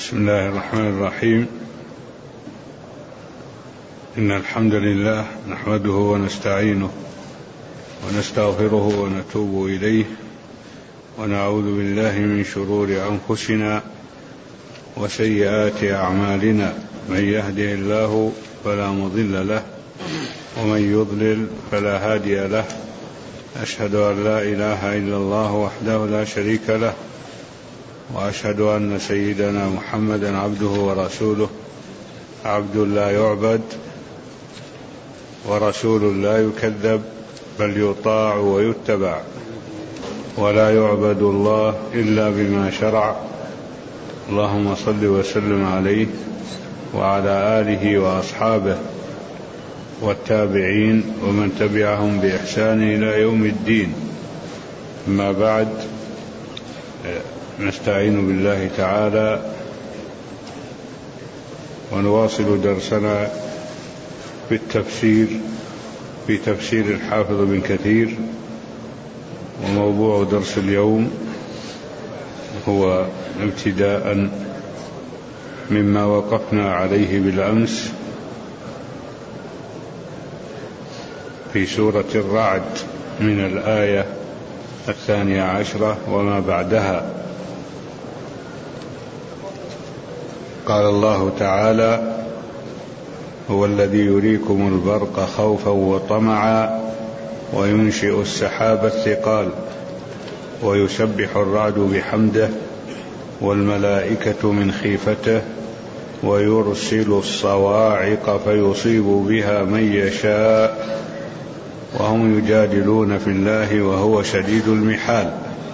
بسم الله الرحمن الرحيم. إن الحمد لله نحمده ونستعينه ونستغفره ونتوب إليه ونعوذ بالله من شرور أنفسنا وسيئات أعمالنا. من يهده الله فلا مضل له ومن يضلل فلا هادي له. أشهد أن لا إله إلا الله وحده لا شريك له، وأشهد أن سيدنا محمدا عبده ورسوله، عبد لا يعبد ورسول لا يكذب، بل يطاع ويتبع، ولا يعبد الله إلا بما شرع. اللهم صل وسلم عليه وعلى آله وأصحابه والتابعين ومن تبعهم بإحسان إلى يوم الدين. أما بعد، نستعين بالله تعالى ونواصل درسنا في تفسير الحافظ بن كثير. وموضوع درس اليوم هو ابتداء مما وقفنا عليه بالأمس في سورة الرعد من الآية 12 وما بعدها. قال الله تعالى: هو الذي يريكم البرق خوفا وطمعا وينشئ السحاب الثقال ويسبح الرعد بحمده والملائكة من خيفته ويرسل الصواعق فيصيب بها من يشاء وهم يجادلون في الله وهو شديد المحال.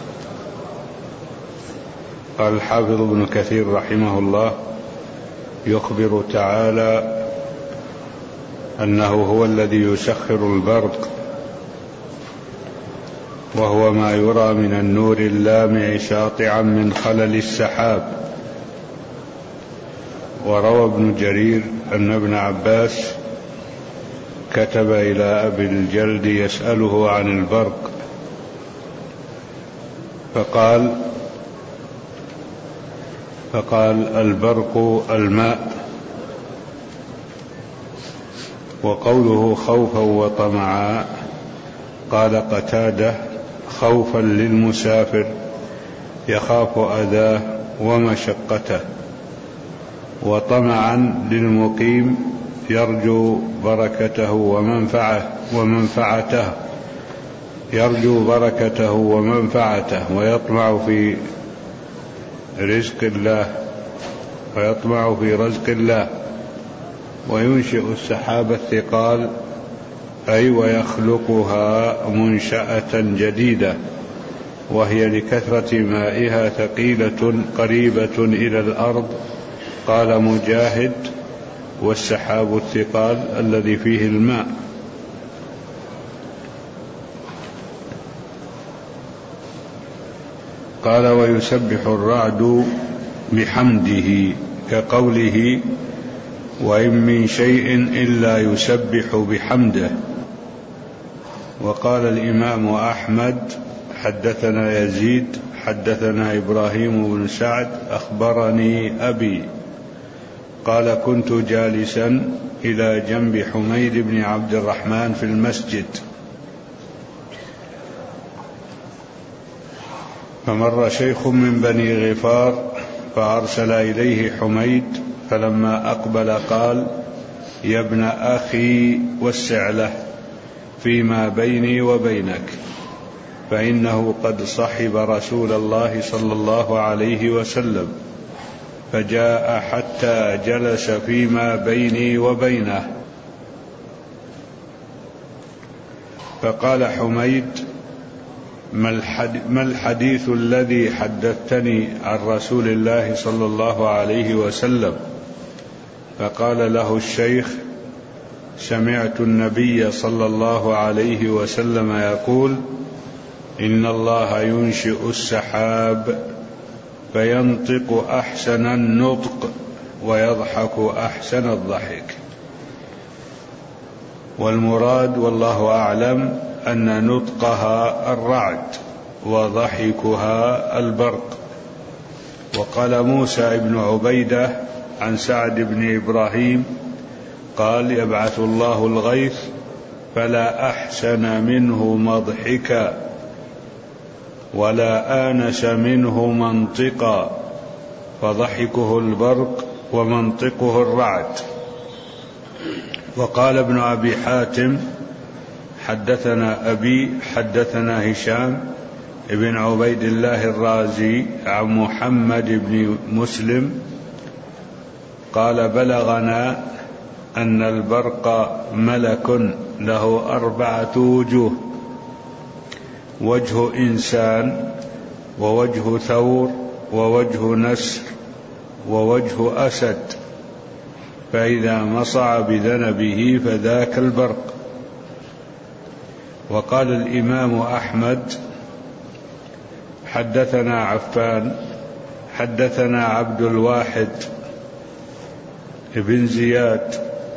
قال الحافظ ابن كثير رحمه الله: يخبر تعالى أنه هو الذي يسخر البرق، وهو ما يرى من النور اللامع ساطعا من خلل السحاب. وروى ابن جرير أن ابن عباس كتب إلى أبي الجلد يسأله عن البرق، فقال البرق الماء. وقوله خوفا وطمعا، قال قتادة: خوفا للمسافر يخاف أذاه ومشقته، وطمعا للمقيم يرجو بركته ومنفعته ويطمع في رزق الله. وينشئ السحاب الثقال، أي ويخلقها منشأة جديدة، وهي لكثرة مائها ثقيلة قريبة إلى الأرض. قال مجاهد: والسحاب الثقال الذي فيه الماء. قال: ويسبح الرعد بحمده، كقوله: وإن من شيء إلا يسبح بحمده. وقال الإمام أحمد: حدثنا يزيد حدثنا إبراهيم بن سعد أخبرني أبي قال: كنت جالسا إلى جنب حميد بن عبد الرحمن في المسجد، فمر شيخ من بني غفار فأرسل إليه حميد، فلما أقبل قال: يا ابن أخي وسع له فيما بيني وبينك، فإنه قد صحب رسول الله صلى الله عليه وسلم، فجاء حتى جلس فيما بيني وبينه. فقال حميد: ما الحديث الذي حدثتني عن رسول الله صلى الله عليه وسلم؟ فقال له الشيخ: سمعت النبي صلى الله عليه وسلم يقول: إن الله ينشئ السحاب فينطق أحسن النطق ويضحك أحسن الضحك. والمراد والله أعلم أن نطقها الرعد وضحكها البرق. وقال موسى بن عبيدة عن سعد بن إبراهيم قال يبعث الله الغيث فلا أحسن منه مضحكا ولا آنس منه منطقا فضحكه البرق ومنطقه الرعد. وقال ابن أبي حاتم حدثنا أبي حدثنا هشام ابن عبيد الله الرازي عن محمد بن مسلم قال بلغنا أن البرق ملك له 4 وجوه: وجه إنسان، ووجه ثور، ووجه نسر، ووجه أسد، فإذا مصع بذنبه فذاك البرق. وقال الإمام أحمد حدثنا عفان حدثنا عبد الواحد ابن زياد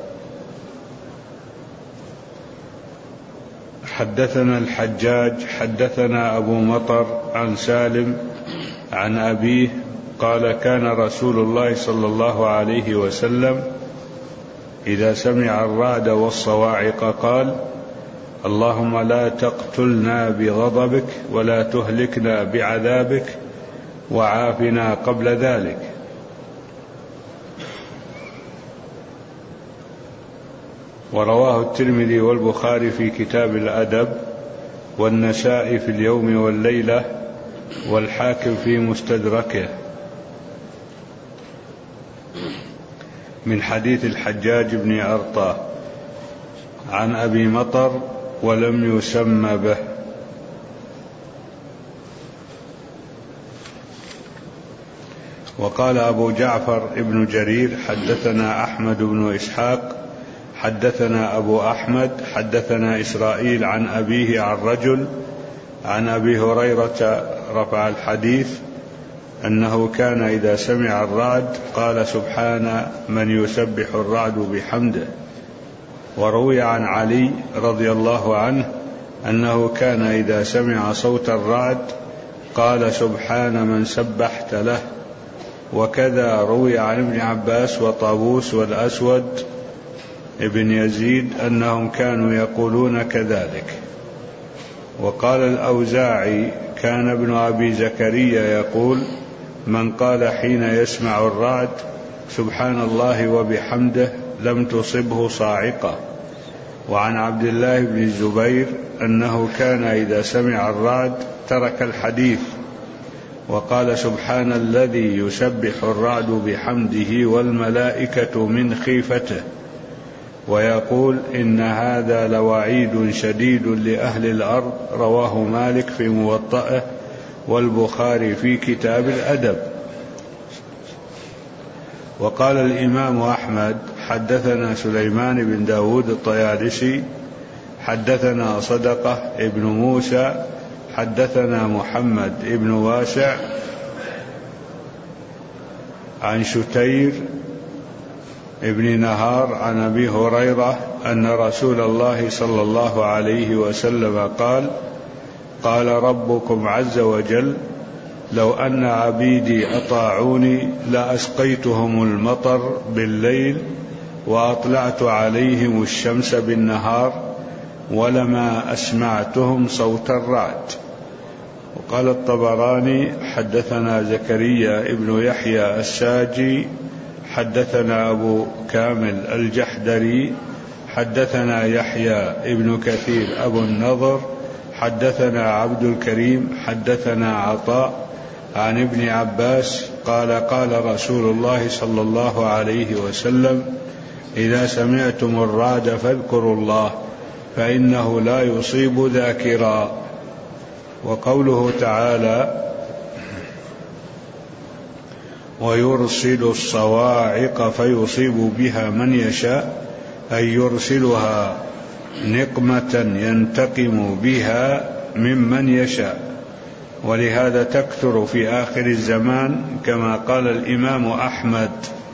حدثنا الحجاج حدثنا أبو مطر عن سالم عن أبيه قال كان رسول الله صلى الله عليه وسلم إذا سمع الرعد والصواعق قال: اللهم لا تقتلنا بغضبك ولا تهلكنا بعذابك وعافنا قبل ذلك. ورواه الترمذي والبخاري في كتاب الأدب، والنسائي في اليوم والليلة، والحاكم في مستدركه من حديث الحجاج بن أرطاه عن أبي مطر ولم يسم به. وقال أبو جعفر ابن جرير حدثنا أحمد بن إسحاق حدثنا أبو أحمد حدثنا إسرائيل عن أبيه عن رجل عن أبي هريرة رفع الحديث أنه كان إذا سمع الرعد قال: سبحان من يسبح الرعد بحمده. وروي عن علي رضي الله عنه أنه كان إذا سمع صوت الرعد قال: سبحان من سبحت له. وكذا روي عن ابن عباس وطاووس والأسود ابن يزيد أنهم كانوا يقولون كذلك. وقال الأوزاعي كان ابن أبي زكريا يقول: من قال حين يسمع الرعد سبحان الله وبحمده لم تصبه صاعقة. وعن عبد الله بن الزبير أنه كان إذا سمع الرعد ترك الحديث وقال: سبحان الذي يسبح الرعد بحمده والملائكة من خيفته، ويقول: إن هذا لوعيد شديد لأهل الأرض. رواه مالك في موطئه والبخاري في كتاب الأدب. وقال الإمام أحمد حدثنا سليمان بن داود الطيالسي حدثنا صدقة ابن موسى حدثنا محمد ابن واسع عن شتير ابن نهار عن أبي هريرة أن رسول الله صلى الله عليه وسلم قال: قال ربكم عز وجل: لو أن عبيدي أطاعوني لأسقيتهم المطر بالليل وأطلعت عليهم الشمس بالنهار ولما أسمعتهم صوت الرعد. وقال الطبراني حدثنا زكريا ابن يحيى الساجي حدثنا أبو كامل الجحدري حدثنا يحيى ابن كثير أبو النضر حدثنا عبد الكريم حدثنا عطاء عن ابن عباس قال: قال رسول الله صلى الله عليه وسلم: إذا سمعتم الرعد فاذكروا الله فإنه لا يصيب ذاكرا. وقوله تعالى: ويرسل الصواعق فيصيب بها من يشاء، أي يرسلها نقمة ينتقم بها ممن يشاء. ولهذا تكثر في آخر الزمان كما قال الإمام أحمد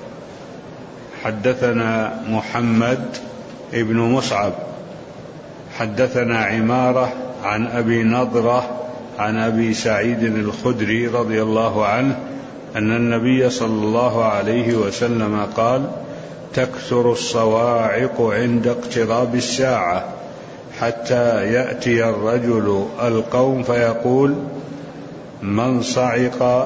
حدثنا محمد ابن مصعب حدثنا عمارة عن أبي نضرة عن أبي سعيد الخدري رضي الله عنه أن النبي صلى الله عليه وسلم قال: تكثر الصواعق عند اقتراب الساعة حتى يأتي الرجل القوم فيقول: من صعق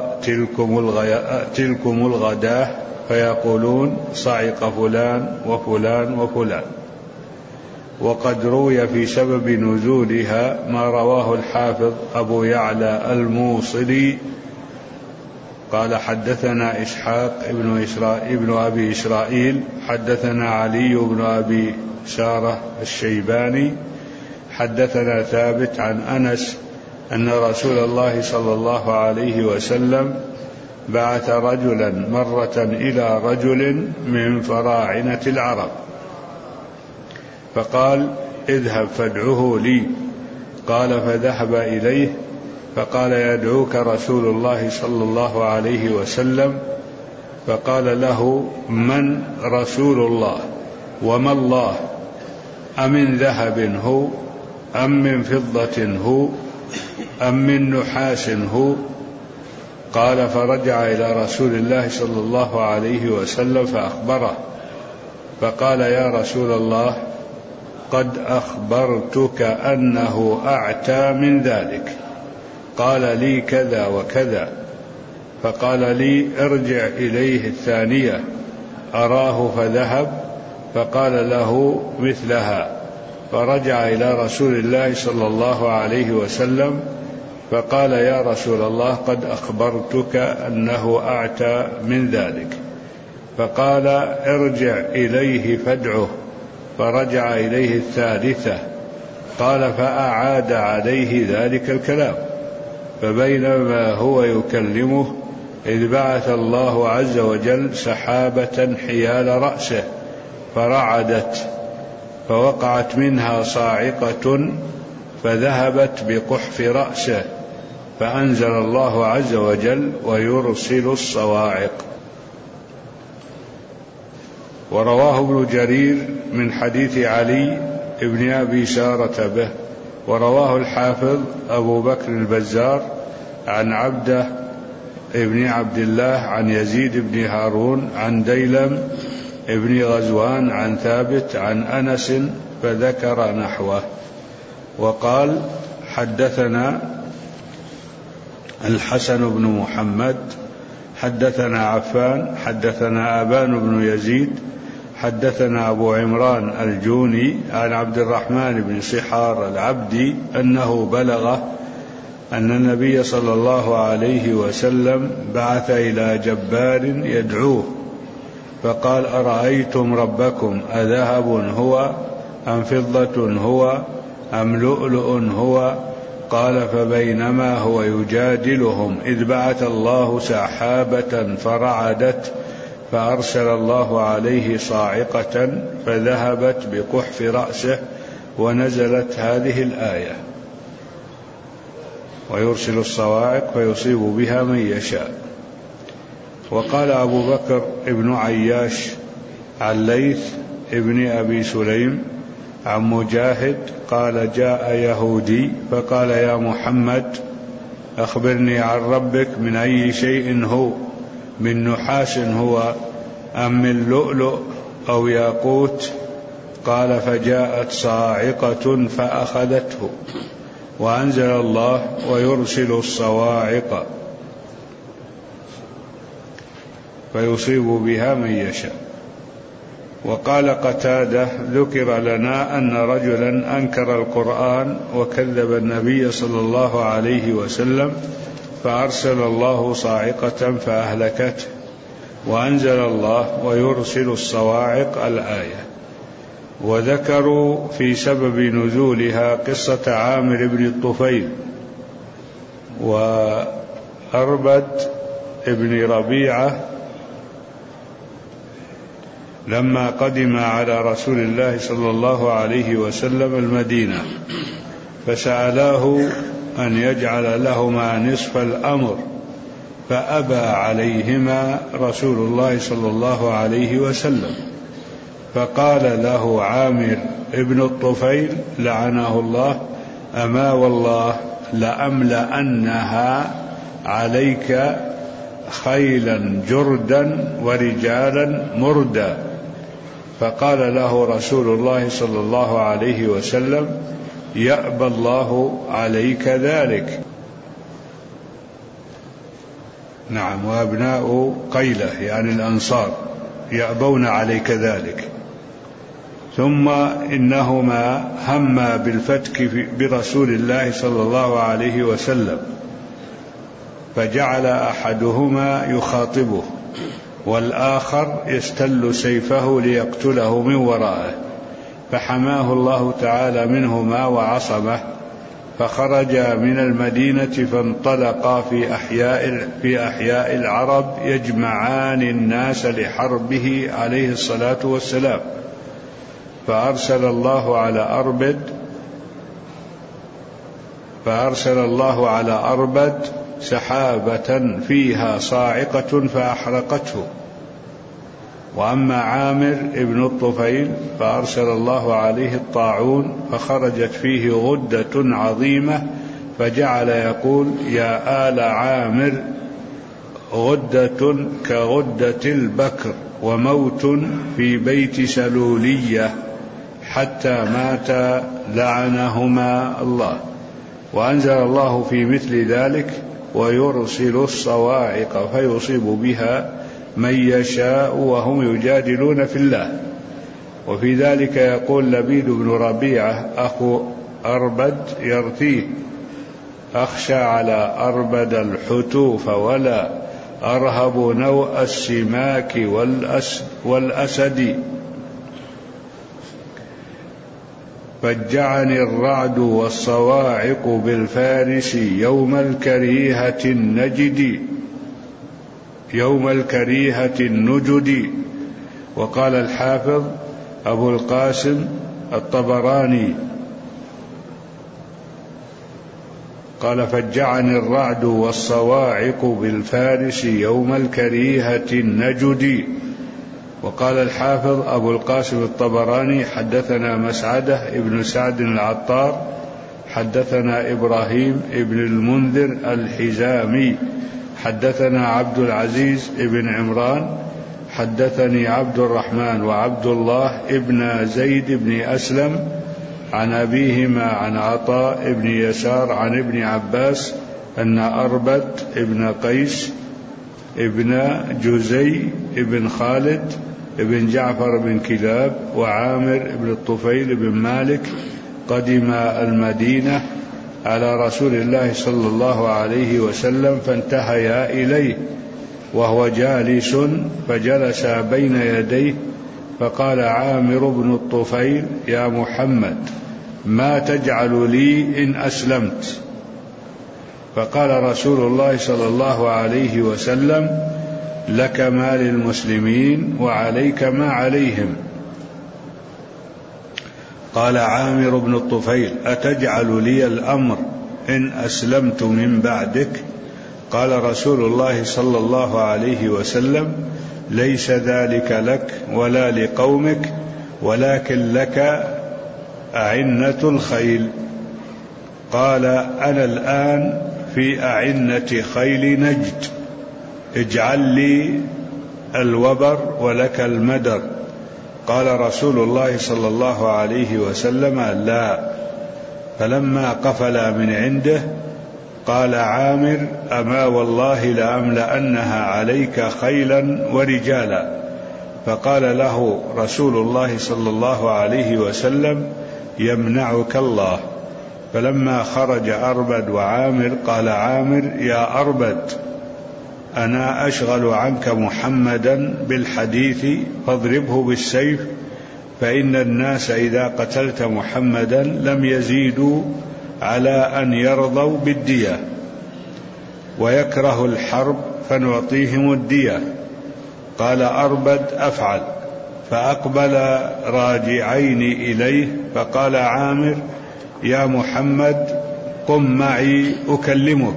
تلكم الغداة؟ فيقولون: صعق فلان وفلان وفلان. وقد روي في سبب نزولها ما رواه الحافظ أبو يعلى الموصلي قال: حدثنا إسحاق ابن أبي إسرائيل حدثنا علي بن أبي سارة الشيباني حدثنا ثابت عن أنس أن رسول الله صلى الله عليه وسلم بعث رجلا مرة إلى رجل من فراعنة العرب فقال: اذهب فادعه لي. قال: فذهب إليه فقال: يدعوك رسول الله صلى الله عليه وسلم. فقال له: من رسول الله وما الله؟ أمن ذهب هو أم من فضة هو أم من نحاس هو؟ قال: فرجع إلى رسول الله صلى الله عليه وسلم فأخبره فقال: يا رسول الله، قد أخبرتك أنه أعتى من ذلك. قال: لي كذا وكذا. فقال لي: ارجع إليه الثانية. أراه فذهب فقال له مثلها. فرجع إلى رسول الله صلى الله عليه وسلم فقال: يا رسول الله، قد أخبرتك أنه أعتى من ذلك. فقال: ارجع إليه فادعه. فرجع إليه الثالثة. قال: فأعاد عليه ذلك الكلام. فبينما هو يكلمه إذ بعث الله عز وجل سحابة حيال رأسه فرعدت فوقعت منها صاعقة فذهبت بقحف رأسه، فأنزل الله عز وجل: ويرسل الصواعق. ورواه ابن جرير من حديث علي ابن أبي سارة به. ورواه الحافظ أبو بكر البزار عن عبده ابن عبد الله عن يزيد بن هارون عن ديلم ابن غزوان عن ثابت عن أنس فذكر نحوه. وقال: حدثنا الحسن بن محمد حدثنا عفان حدثنا أبان بن يزيد حدثنا أبو عمران الجوني عن عبد الرحمن بن صحار العبدي أنه بلغه أن النبي صلى الله عليه وسلم بعث إلى جبار يدعوه فقال: أرأيتم ربكم أذهب هو أم فضة هو أم لؤلؤ هو؟ قال: فبينما هو يجادلهم إذ بعث الله سحابة فرعدت فأرسل الله عليه صاعقة فذهبت بقحف رأسه، ونزلت هذه الآية: ويرسل الصواعق فيصيب بها من يشاء. وقال أبو بكر ابن عياش عن ليث ابن أبي سليم عن مجاهد قال: جاء يهودي فقال: يا محمد، أخبرني عن ربك، من أي شيء هو؟ من نحاس هو أم من لؤلؤ أو ياقوت؟ قال: فجاءت صاعقة فأخذته، وأنزل الله: ويرسل الصواعق فيصيب بها من يشاء. وقال قتادة: ذكر لنا أن رجلا أنكر القرآن وكذب النبي صلى الله عليه وسلم فأرسل الله صاعقة فأهلكته، وأنزل الله: ويرسل الصواعق الآية. وذكروا في سبب نزولها قصة عامر بن الطفيل وأربد ابن ربيعة لما قدم على رسول الله صلى الله عليه وسلم المدينة فسألاه أن يجعل لهما نصف الأمر، فأبى عليهما رسول الله صلى الله عليه وسلم. فقال له عامر ابن الطفيل لعنه الله: أما والله لأملأنها عليك خيلا جردا ورجالا مردا. فقال له رسول الله صلى الله عليه وسلم: يأبى الله عليك ذلك. نعم، وأبناء قيلة يعني الأنصار يأبون عليك ذلك. ثم إنهما هما بالفتك برسول الله صلى الله عليه وسلم، فجعل أحدهما يخاطبه والآخر يستل سيفه ليقتله من ورائه، فحماه الله تعالى منهما وعصمه، فخرج من المدينة فانطلقا في أحياء العرب يجمعان الناس لحربه عليه الصلاة والسلام. فأرسل الله على أربد سحابة فيها صاعقة فأحرقته. وأما عامر ابن الطفيل فأرسل الله عليه الطاعون فخرجت فيه غدة عظيمة، فجعل يقول: يا آل عامر غدة كغدة البكر وموت في بيت سلولية، حتى مات لعنهما الله. وأنزل الله في مثل ذلك: ويرسل الصواعق فيصيب بها من يشاء وهم يجادلون في الله. وفي ذلك يقول لبيد بن ربيعة أخو أربد يرثيه: أخشى على أربد الحتوف ولا أرهب نوء السماك والأسد. فجعني الرعد والصواعق بالفارس يوم الكريهة النجد. وقال الحافظ أبو القاسم الطبراني قال: فجعني الرعد والصواعق بالفارس يوم الكريهة النجد. وقال الحافظ أبو القاسم الطبراني: حدثنا مسعدة ابن سعد العطار حدثنا إبراهيم ابن المنذر الحزامي حدثنا عبد العزيز ابن عمران حدثني عبد الرحمن وعبد الله ابن زيد بن أسلم عن أبيهما عن عطاء ابن يسار عن ابن عباس أن أربد ابن قيس ابن جزي ابن خالد ابن جعفر بن كلاب وعامر ابن الطفيل بن مالك قدم المدينة على رسول الله صلى الله عليه وسلم، فانتهيا إليه وهو جالس، فجلس بين يديه، فقال عامر بن الطفيل: يا محمد، ما تجعل لي إن أسلمت؟ فقال رسول الله صلى الله عليه وسلم: لك ما للمسلمين وعليك ما عليهم. قال عامر بن الطفيل: أتجعل لي الأمر إن أسلمت من بعدك؟ قال رسول الله صلى الله عليه وسلم: ليس ذلك لك ولا لقومك، ولكن لك أعنة الخيل. قال: أنا الآن في أعنة خيل نجد، اجعل لي الوبر ولك المدر. قال رسول الله صلى الله عليه وسلم: لا. فلما قفل من عنده قال عامر: أما والله لأملأنها عليك خيلا ورجالا. فقال له رسول الله صلى الله عليه وسلم: يمنعك الله. فلما خرج أربد وعامر قال عامر: يا أربد، أنا أشغل عنك محمدا بالحديث فاضربه بالسيف، فإن الناس إذا قتلت محمدا لم يزيدوا على أن يرضوا بالدية، ويكره الحرب فنعطيهم الدية. قال أربد: أفعل. فأقبل راجعين إليه، فقال عامر: يا محمد، قم معي أكلمك.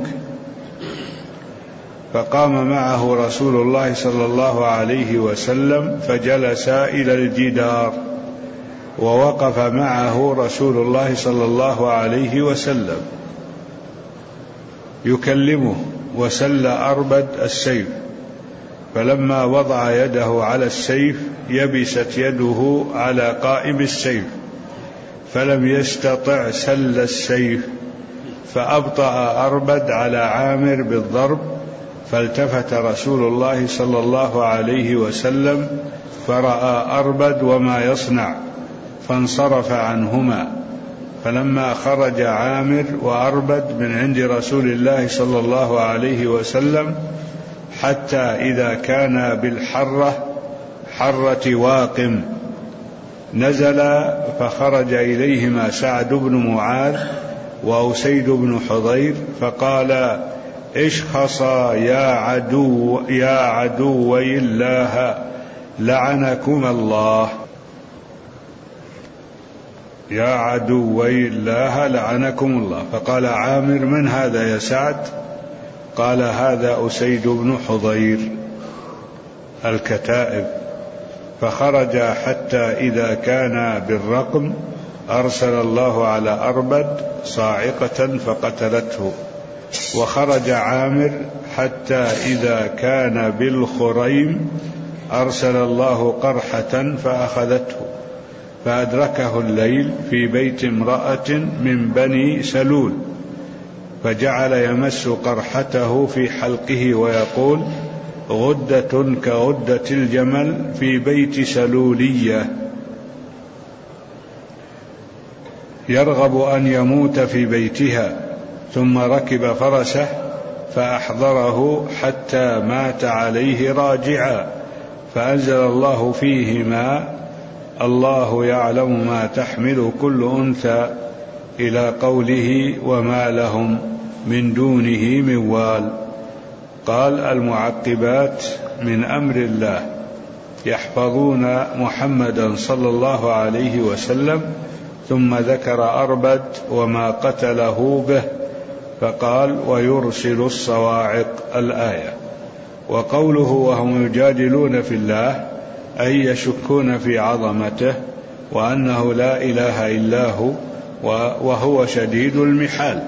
فقام معه رسول الله صلى الله عليه وسلم فجلسا إلى الجدار، ووقف معه رسول الله صلى الله عليه وسلم يكلمه، وسل أربد السيف، فلما وضع يده على السيف يبست يده على قائم السيف فلم يستطع سل السيف، فأبطأ أربد على عامر بالضرب، فالتفت رسول الله صلى الله عليه وسلم فرأى أربد وما يصنع فانصرف عنهما. فلما خرج عامر وأربد من عند رسول الله صلى الله عليه وسلم حتى إذا كان حرة واقم نزل، فخرج إليهما سعد بن معاذ وأسيد بن حضير فقال: اشخصا يا عدوي الله لعنكم الله، يا عدوي الله لعنكم الله. فقال عامر: من هذا يا سعد؟ قال: هذا أسيد بن حضير الكتائب. فخرج حتى إذا كان بالرقم أرسل الله على أربد صاعقة فقتلته. وخرج عامر حتى إذا كان بالخريم أرسل الله قرحة فأخذته، فأدركه الليل في بيت امرأة من بني سلول، فجعل يمس قرحته في حلقه ويقول: غدة كغدة الجمل في بيت سلولية، يرغب أن يموت في بيتها. ثم ركب فرسه فأحضره حتى مات عليه راجعا، فأنزل الله فيهما: الله يعلم ما تحمل كل أنثى، إلى قوله: وما لهم من دونه من وال. قال: المعقبات من أمر الله يحفظون محمدا صلى الله عليه وسلم. ثم ذكر أربد وما قتله به، فقال: ويرسل الصواعق الآية. وقوله وهم يجادلون في الله أي يشكون في عظمته وأنه لا إله إلا هو وهو شديد المحال.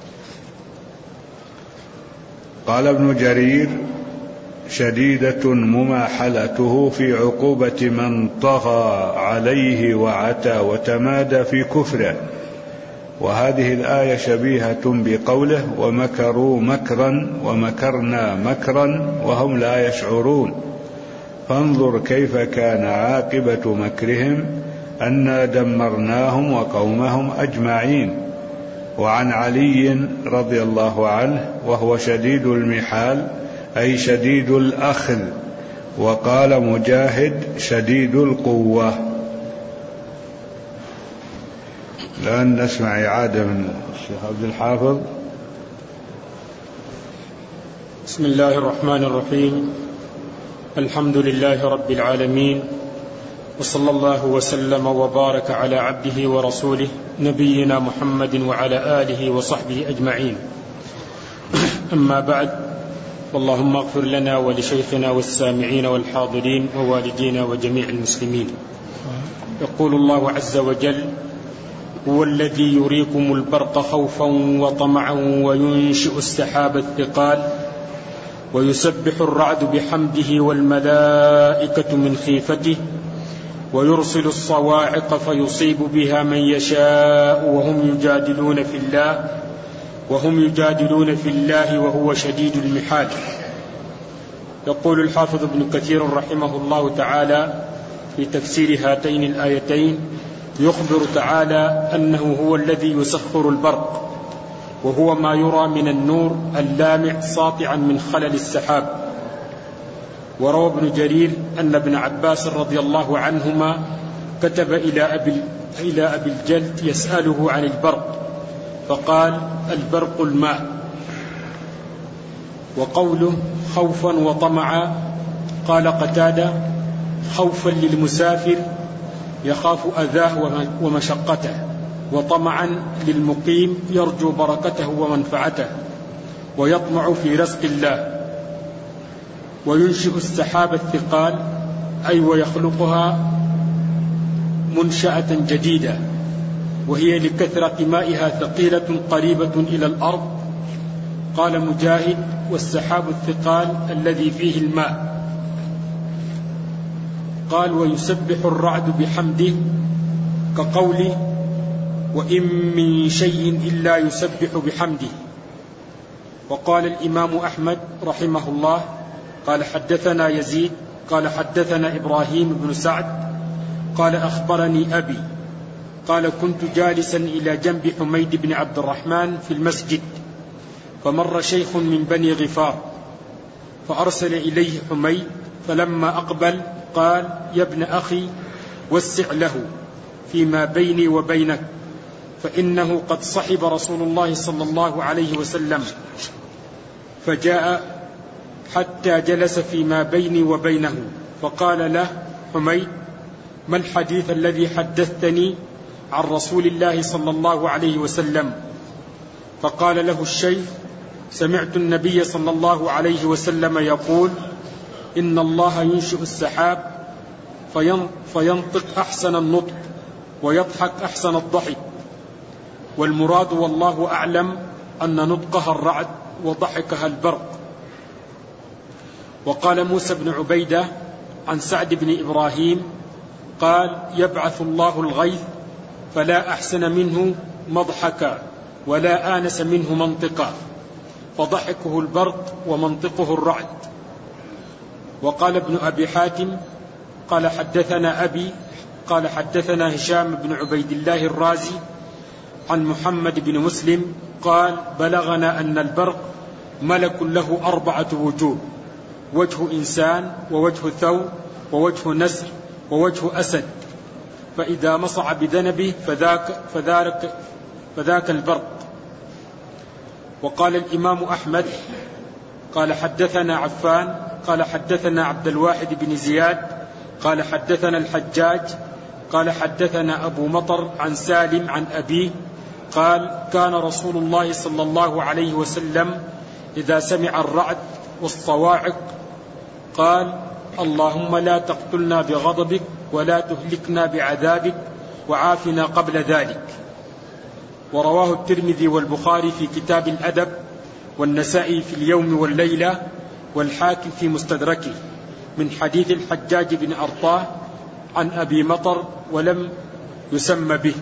قال ابن جرير: شديدة مماحلته في عقوبة من طغى عليه وعتى وتمادى في كفره. وهذه الآية شبيهة بقوله: ومكروا مكرا ومكرنا مكرا وهم لا يشعرون، فانظر كيف كان عاقبة مكرهم أنا دمرناهم وقومهم أجمعين. وعن علي رضي الله عنه: وهو شديد المحال أي شديد الأخذ. وقال مجاهد: شديد القوة. الآن نسمع إعادة من الشيخ عبد الحافظ. بسم الله الرحمن الرحيم. الحمد لله رب العالمين، وصلى الله وسلم وبارك على عبده ورسوله نبينا محمد وعلى آله وصحبه أجمعين. أما بعد، اللهم اغفر لنا ولشيخنا والسامعين والحاضرين ووالدينا وجميع المسلمين. يقول الله عز وجل: هو الذي يريكم البرق خوفا وطمعا وينشئ السحاب الثقال ويسبح الرعد بحمده والملائكة من خيفته ويرسل الصواعق فيصيب بها من يشاء وهم يجادلون في الله وهو شديد المحال. يقول الحافظ ابن كثير رحمه الله تعالى في تفسير هاتين الآيتين: يخبر تعالى أنه هو الذي يسخر البرق، وهو ما يرى من النور اللامع ساطعا من خلل السحاب. وروى ابن جرير أن ابن عباس رضي الله عنهما كتب إلى أبي الجلد يسأله عن البرق، فقال: البرق الماء. وقوله خوفا وطمعا، قال قتادة: خوفا للمسافر يخاف أذاه ومشقته، وطمعا للمقيم يرجو بركته ومنفعته ويطمع في رزق الله. وينشئ السحاب الثقال أي ويخلقها منشأة جديدة، وهي لكثرة مائها ثقيلة قريبة إلى الأرض. قال مجاهد: والسحاب الثقال الذي فيه الماء. قال ويسبح الرعد بحمده كقوله وإن من شيء إلا يسبح بحمده. وقال الإمام أحمد رحمه الله قال حدثنا يزيد قال حدثنا إبراهيم بن سعد قال أخبرني أبي قال كنت جالسا إلى جنب حميد بن عبد الرحمن في المسجد فمر شيخ من بني غفار فأرسل إليه حميد فلما أقبل قال يا ابن أخي وسع له فيما بيني وبينك فإنه قد صحب رسول الله صلى الله عليه وسلم فجاء حتى جلس فيما بيني وبينه فقال له حميد ما الحديث الذي حدثتني عن رسول الله صلى الله عليه وسلم؟ فقال له الشيخ سمعت النبي صلى الله عليه وسلم يقول إن الله ينشئ السحاب فينطق أحسن النطق ويضحك أحسن الضحك والمراد والله أعلم أن نطقها الرعد وضحكها البرق. وقال موسى بن عبيدة عن سعد بن إبراهيم قال يبعث الله الغيث فلا أحسن منه مضحكا ولا آنس منه منطقا فضحكه البرق ومنطقه الرعد. وقال ابن أبي حاتم قال حدثنا أبي قال حدثنا هشام بن عبيد الله الرازي عن محمد بن مسلم قال بلغنا أن البرق ملك له 4 وجوه وجه إنسان ووجه ثور ووجه نسر ووجه أسد فإذا مصع بذنبه فذاك البرق. وقال الإمام أحمد قال حدثنا عفان قال حدثنا عبد الواحد بن زياد قال حدثنا الحجاج قال حدثنا أبو مطر عن سالم عن أبيه قال كان رسول الله صلى الله عليه وسلم إذا سمع الرعد والصواعق قال اللهم لا تقتلنا بغضبك ولا تهلكنا بعذابك وعافنا قبل ذلك. ورواه الترمذي والبخاري في كتاب الأدب والنسائي في اليوم والليلة والحاكم في مستدركه من حديث الحجاج بن أرطاه عن أبي مطر ولم يسمى به.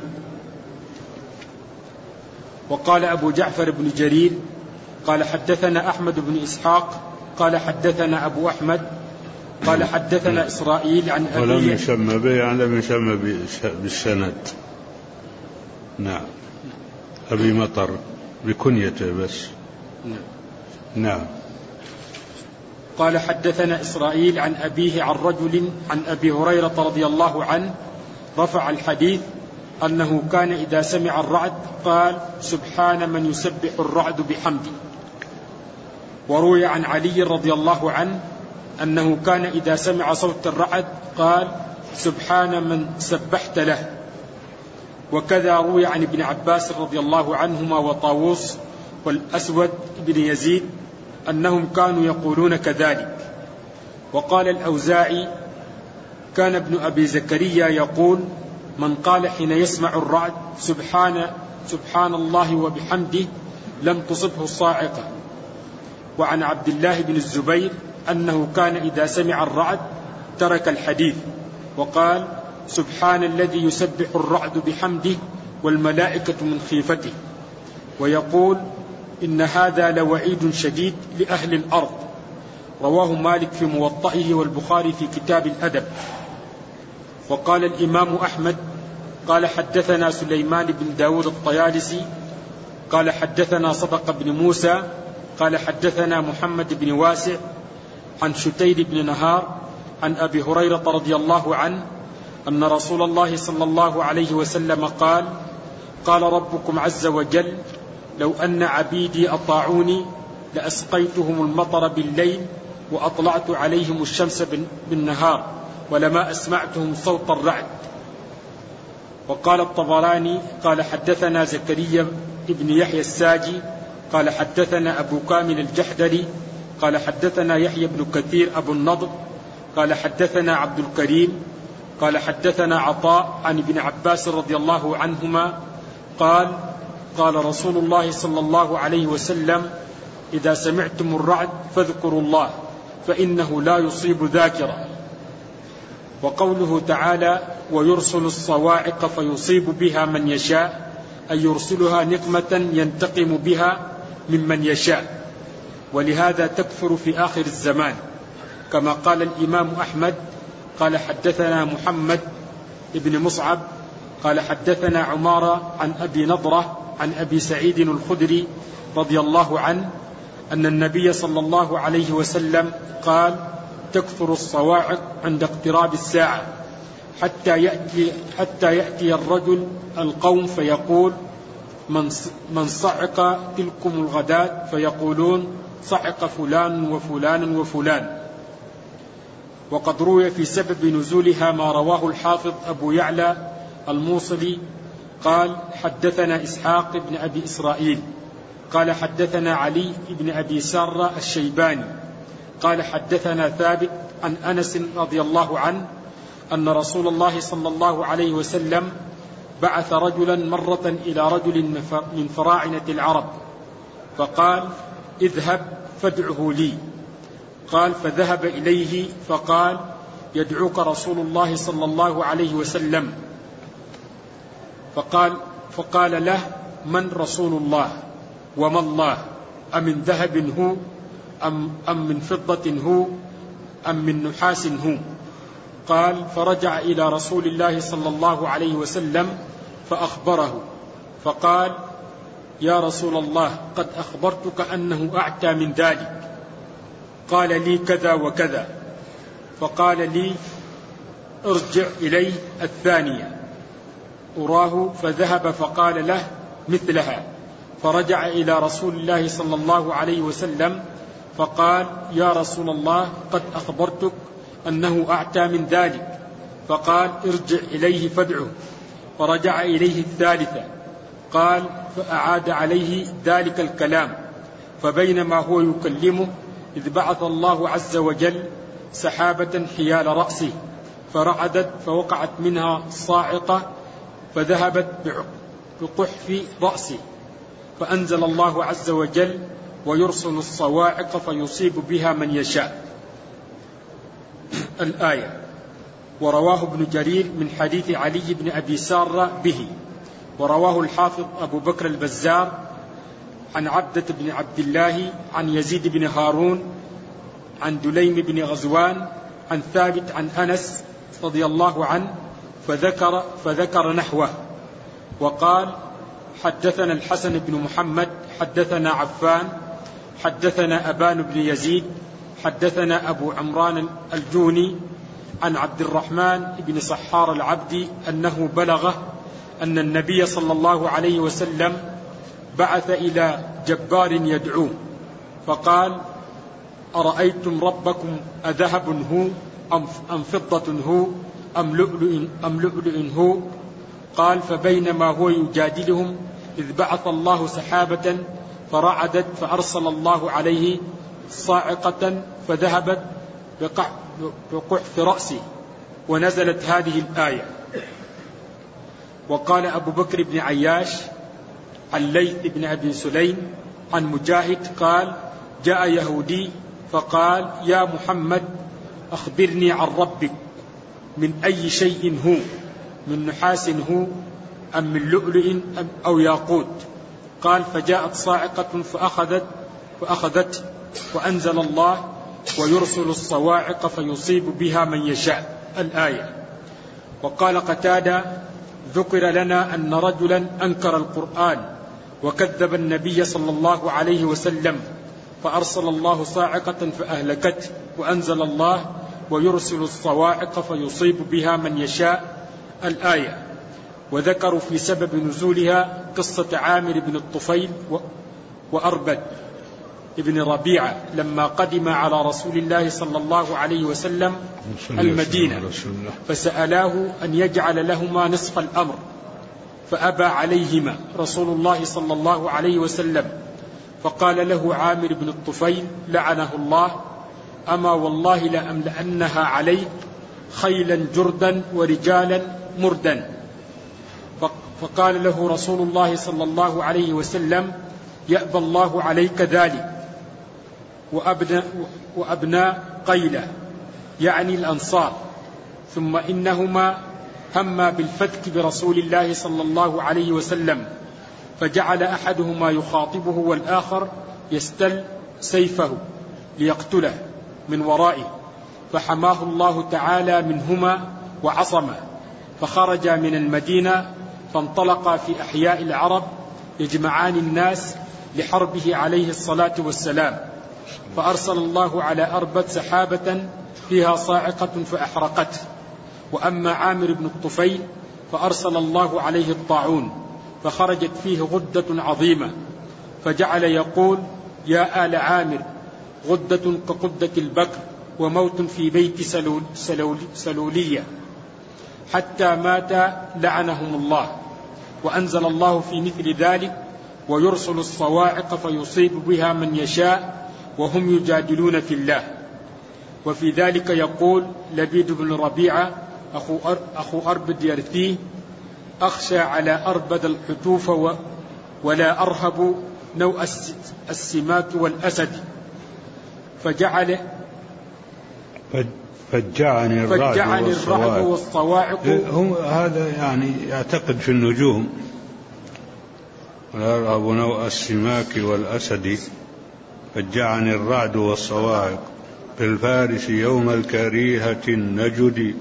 وقال أبو جعفر بن جرير قال حدثنا أحمد بن إسحاق قال حدثنا أبو أحمد قال حدثنا إسرائيل عن أبي ولم يسمى به يعني لم يسمى بالسند. نعم أبي مطر بكنيته بس. نعم. قال حدثنا إسرائيل عن أبيه عن رجل عن أبي هريرة رضي الله عنه رفع الحديث أنه كان إذا سمع الرعد قال سبحان من يسبح الرعد بحمده. وروي عن علي رضي الله عنه أنه كان إذا سمع صوت الرعد قال سبحان من سبحت له. وكذا روي عن ابن عباس رضي الله عنهما وطاووس والأسود بن يزيد أنهم كانوا يقولون كذلك. وقال الأوزاعي كان ابن أبي زكريا يقول من قال حين يسمع الرعد سبحان الله وبحمده لم تصبه الصاعقة. وعن عبد الله بن الزبير أنه كان إذا سمع الرعد ترك الحديث وقال سبحان الذي يسبح الرعد بحمده والملائكة من خيفته. ويقول إن هذا لوعيد شديد لأهل الأرض. رواه مالك في موطئه والبخاري في كتاب الأدب. وقال الإمام أحمد قال حدثنا سليمان بن داود الطيالسي قال حدثنا صدق بن موسى قال حدثنا محمد بن واسع عن شتيد بن نهار عن أبي هريرة رضي الله عنه أن رسول الله صلى الله عليه وسلم قال قال ربكم عز وجل لو أن عبيدي أطاعوني لأسقيتهم المطر بالليل وأطلعت عليهم الشمس بالنهار ولما أسمعتهم صوت الرعد. وقال الطبراني قال حدثنا زكريا ابن يحيى الساجي قال حدثنا أبو كامل الجحدري قال حدثنا يحيى بن كثير أبو النضر قال حدثنا عبد الكريم قال حدثنا عطاء عن ابن عباس رضي الله عنهما قال قال رسول الله صلى الله عليه وسلم إذا سمعتم الرعد فاذكروا الله فإنه لا يصيب ذاكرة. وقوله تعالى ويرسل الصواعق فيصيب بها من يشاء أي يرسلها نقمة ينتقم بها ممن يشاء، ولهذا تكثر في آخر الزمان، كما قال الإمام أحمد قال حدثنا محمد بن مصعب قال حدثنا عمارة عن أبي نضرة عن أبي سعيد الخدري رضي الله عنه أن النبي صلى الله عليه وسلم قال تكثر الصواعق عند اقتراب الساعة حتى يأتي الرجل القوم فيقول من صعق تلكم الغداة، فيقولون صعق فلان وفلان وفلان. وقد روي في سبب نزولها ما رواه الحافظ أبو يعلى الموصلي قال حدثنا إسحاق بن أبي إسرائيل قال حدثنا علي بن أبي سارة الشيباني قال حدثنا ثابت عن أنس رضي الله عنه أن رسول الله صلى الله عليه وسلم بعث رجلا مرة إلى رجل من فراعنة العرب فقال اذهب فادعه لي. قال فذهب إليه فقال يدعوك رسول الله صلى الله عليه وسلم. فقال له من رسول الله وما الله، أمن ذهب هو أم من فضة هو أم من نحاس هو؟ قال فرجع إلى رسول الله صلى الله عليه وسلم فأخبره فقال يا رسول الله قد أخبرتك أنه أعتى من ذلك. قال لي كذا وكذا. فقال لي ارجع إليه الثانية أراه، فذهب فقال له مثلها، فرجع إلى رسول الله صلى الله عليه وسلم فقال يا رسول الله قد أخبرتك أنه أعتى من ذلك. فقال ارجع إليه فادعه. فرجع إليه الثالثة قال فأعاد عليه ذلك الكلام، فبينما هو يكلمه إذ بعث الله عز وجل سحابة حيال رأسه فرعدت فوقعت منها صاعقة فذهبت بقحف رأسه، فأنزل الله عز وجل ويرسل الصواعق فيصيب بها من يشاء الآية. ورواه ابن جرير من حديث علي بن أبي سارة به. ورواه الحافظ أبو بكر البزار عن عبدة بن عبد الله عن يزيد بن هارون عن دليم بن غزوان عن ثابت عن أنس رضي الله عنه فذكر نحوه. وقال حدثنا الحسن بن محمد حدثنا عفان حدثنا أبان بن يزيد حدثنا أبو عمران الجوني عن عبد الرحمن بن صحار العبدي أنه بلغه أن النبي صلى الله عليه وسلم بعث إلى جبار يدعوه فقال أرأيتم ربكم أذهب هو أم فضة هو أم لؤلؤ هو؟ قال فبينما هو يجادلهم إذ بعث الله سحابة فرعدت فأرسل الله عليه صاعقة فذهبت بقحف رأسه، ونزلت هذه الآية. وقال أبو بكر بن عياش عن ليث بن أبي سليم عن مجاهد قال جاء يهودي فقال يا محمد أخبرني عن ربك، من أي شيء هو، من نحاس هو أم من لؤلؤ أو ياقوت؟ قال فجاءت صاعقة فأخذت وأنزل الله ويرسل الصواعق فيصيب بها من يشاء الآية. وقال قتادة ذكر لنا أن رجلا أنكر القرآن وكذب النبي صلى الله عليه وسلم فأرسل الله صاعقة فأهلكته، وأنزل الله ويرسل الصواعق فيصيب بها من يشاء الآية. وذكروا في سبب نزولها قصة عامر بن الطفيل وأربد ابن ربيعة لما قدم على رسول الله صلى الله عليه وسلم المدينة فسألاه أن يجعل لهما نصف الأمر فأبى عليهما رسول الله صلى الله عليه وسلم، فقال له عامر بن الطفيل لعنه الله أما والله لأملأنها عليك خيلا جردا ورجالا مردا. فقال له رسول الله صلى الله عليه وسلم يأبى الله عليك ذلك. وأبناء قيلة يعني الأنصار ثم إنهما هما بالفتك برسول الله صلى الله عليه وسلم، فجعل أحدهما يخاطبه والآخر يستل سيفه ليقتله من ورائه، فحماه الله تعالى منهما وعصمه، فخرجا من المدينة فانطلقا في أحياء العرب يجمعان الناس لحربه عليه الصلاة والسلام، فأرسل الله على أربد سحابة فيها صاعقة فأحرقته. وأما عامر بن الطفيل فأرسل الله عليه الطاعون، فخرجت فيه غدة عظيمة، فجعل يقول: يا آل عامر، غدة كغدة البكر، وموت في بيت سلولية، حتى مات لعنهم الله. وأنزل الله في مثل ذلك: ويرسل الصواعق فيصيب بها من يشاء وهم يجادلون في الله. وفي ذلك يقول لبيد بن ربيعة أخو أربد يرثيه: أخشى على أربد الحتوف ولا أرهب نوء السماك والأسد، فجعني الرعد والصواعق. هذا يعني يعتقد في النجوم. ولا أرهب نوء السماك والأسد، فجعني الرعد والصواعق بالفارس يوم الكريهة النجد.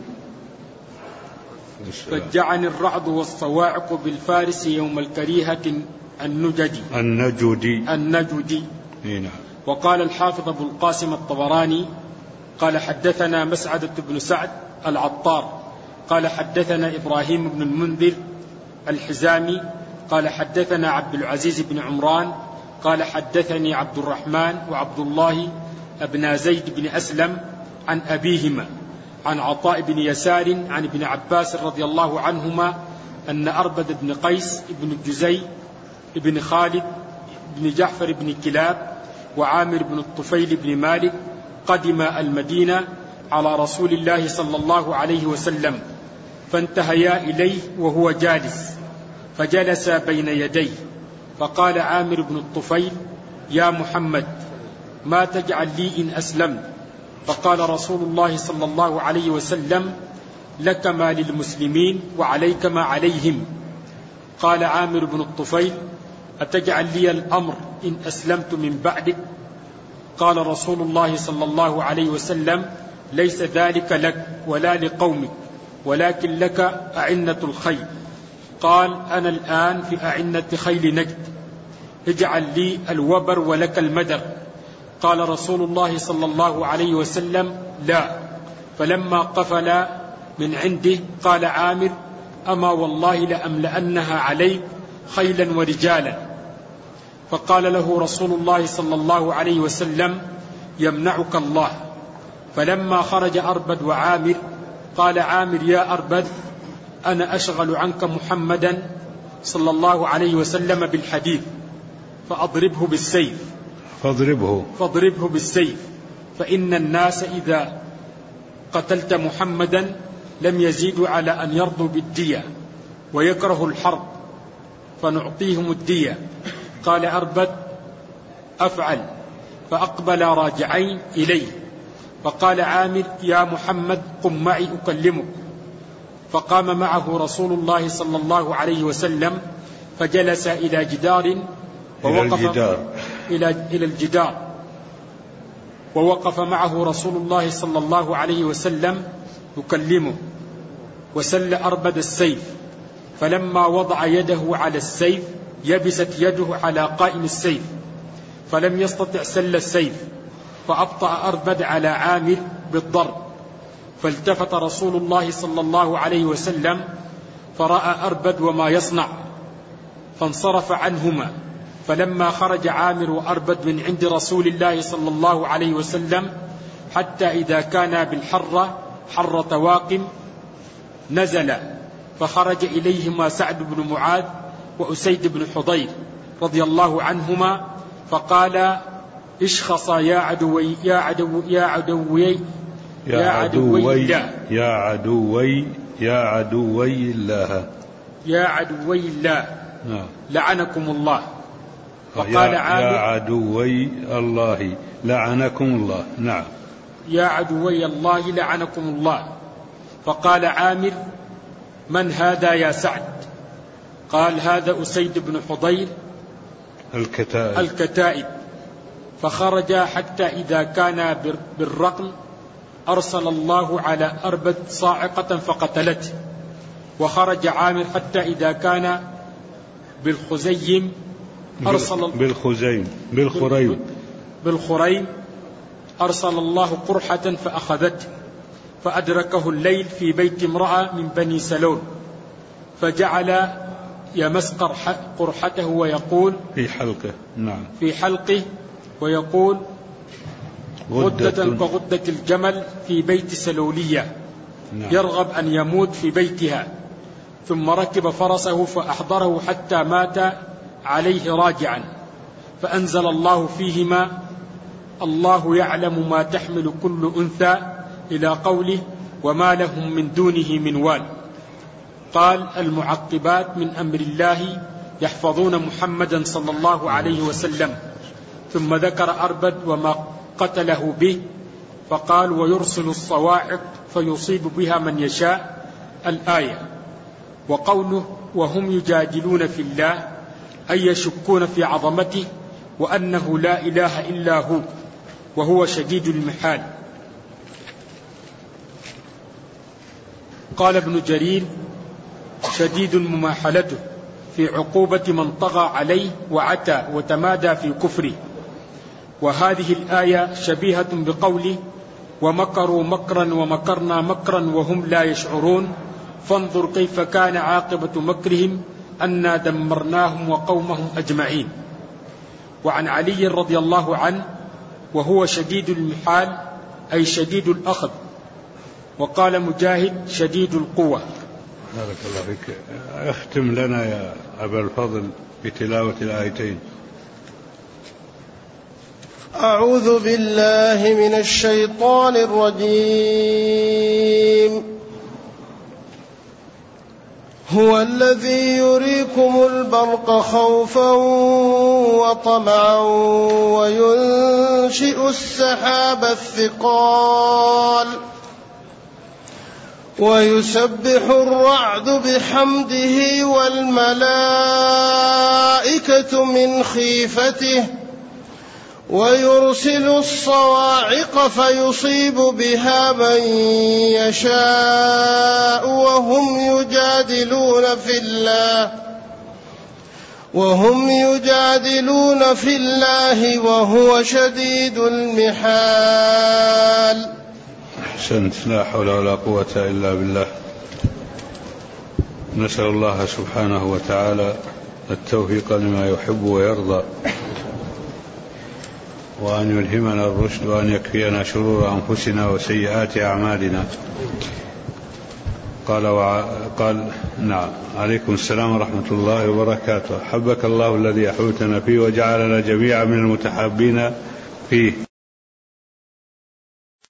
فجعني الرعد والصواعق بالفارس يوم الكريهة النجد. نعم. وقال الحافظ أبو القاسم الطبراني قال: حدثنا مسعدة بن سعد العطار قال حدثنا إبراهيم بن المنذر الحزامي قال حدثنا عبد العزيز بن عمران قال حدثني عبد الرحمن وعبد الله ابن زيد بن أسلم عن أبيهما عن عطاء بن يسار عن ابن عباس رضي الله عنهما أن أربد بن قيس بن الجزي بن خالد بن جعفر بن كلاب وعامر بن الطفيل بن مالك قدم المدينة على رسول الله صلى الله عليه وسلم، فانتهيا إليه وهو جالس، فجلس بين يديه، فقال عامر بن الطفيل: يا محمد، ما تجعل لي إن أسلمت؟ فقال رسول الله صلى الله عليه وسلم: لك ما للمسلمين وعليك ما عليهم. قال عامر بن الطفيل: أتجعل لي الأمر إن أسلمت من بعدك؟ قال رسول الله صلى الله عليه وسلم: ليس ذلك لك ولا لقومك، ولكن لك أعنة الخيل. قال: أنا الآن في أعنة خيل نجد، اجعل لي الوبر ولك المدر. قال رسول الله صلى الله عليه وسلم: لا. فلما قفل من عنده قال عامر: أما والله لأملأنها عليك خيلا ورجالا. فقال له رسول الله صلى الله عليه وسلم: يمنعك الله. فلما خرج أربد وعامر قال عامر: يا أربد، أنا أشغل عنك محمدا صلى الله عليه وسلم بالحديث، فأضربه بالسيف. فاضربه بالسيف، فإن الناس إذا قتلت محمدا لم يزيدوا على أن يرضوا بالدية ويكرهوا الحرب، فنعطيهم الدية. قال أربد: أفعل. فأقبل راجعين إليه، فقال عامر: يا محمد، قم معي أكلمك. فقام معه رسول الله صلى الله عليه وسلم، فجلس إلى جدار إلى الجدار، ووقف معه رسول الله صلى الله عليه وسلم يكلمه، وسل أربد السيف، فلما وضع يده على السيف يبست يده على قائم السيف، فلم يستطع سل السيف، فأبطأ أربد على عامر بالضرب. فالتفت رسول الله صلى الله عليه وسلم فرأى أربد وما يصنع، فانصرف عنهما. فلما خرج عامر وأربد من عند رسول الله صلى الله عليه وسلم حتى إذا كان بالحرة حر تواقم نزل، فخرج إليهما سعد بن معاذ وأسيد بن حضير رضي الله عنهما، فقال: اشخصا يا عدوي الله لعنكم الله. فقال عامر: يا عدوي الله لعنكم الله. نعم. يا عدوي الله لعنكم الله. فقال عامر: من هذا يا سعد؟ قال: هذا أسيد بن حضير الكتائب. فخرج حتى إذا كان بالرقم أرسل الله على أربد صاعقة فقتلته. وخرج عامر حتى إذا كان بالخزيم بالخريم أرسل الله قرحة فأخذته، فأدركه الليل في بيت امرأة من بني سلول، فجعل يمس قرحته ويقول في حلقه ويقول: غدة كغدة الجمل في بيت سلولية، يرغب أن يموت في بيتها. ثم ركب فرسه فأحضره حتى مات عليه راجعا، فأنزل الله فيهما: الله يعلم ما تحمل كل أنثى، إلى قوله: وما لهم من دونه من وال. قال: المعقبات من أمر الله يحفظون محمدا صلى الله عليه وسلم. ثم ذكر أربد وما قتله به، فقال: ويرسل الصواعق فيصيب بها من يشاء، الآية. وقوله: وهم يجادلون في الله، أي يشكون في عظمته وأنه لا إله إلا هو وهو شديد المحال. قال ابن جرير: شديد مماحلته في عقوبة من طغى عليه وعتى وتمادى في كفره. وهذه الآية شبيهة بقوله: ومكروا مكرا ومكرنا مكرا وهم لا يشعرون، فانظر كيف كان عاقبة مكرهم أنا دمرناهم وقومهم أجمعين. وعن علي رضي الله عنه: وهو شديد المحال أي شديد الأخذ. وقال مجاهد: شديد القوة. بارك الله فيك. اختم لنا يا أبا الفضل بتلاوة الآيتين. أعوذ بالله من الشيطان الرجيم. هو الذي يريكم البرق خوفا وطمعا وينشئ السحاب الثقال ويسبح الرعد بحمده والملائكة من خيفته ويرسل الصواعق فيصيب بها من يشاء وهم يجادلون في الله وهو شديد المحال. أحسنت. لا حول ولا قوة إلا بالله. نسأل الله سبحانه وتعالى التوفيق لما يحب ويرضى، وأن يلهمنا الرشد، وأن يكفينا شرور أنفسنا وسيئات أعمالنا. قال نعم. عليكم السلام ورحمة الله وبركاته. حبك الله الذي أحببتنا فيه وجعلنا جميعا من المتحابين فيه.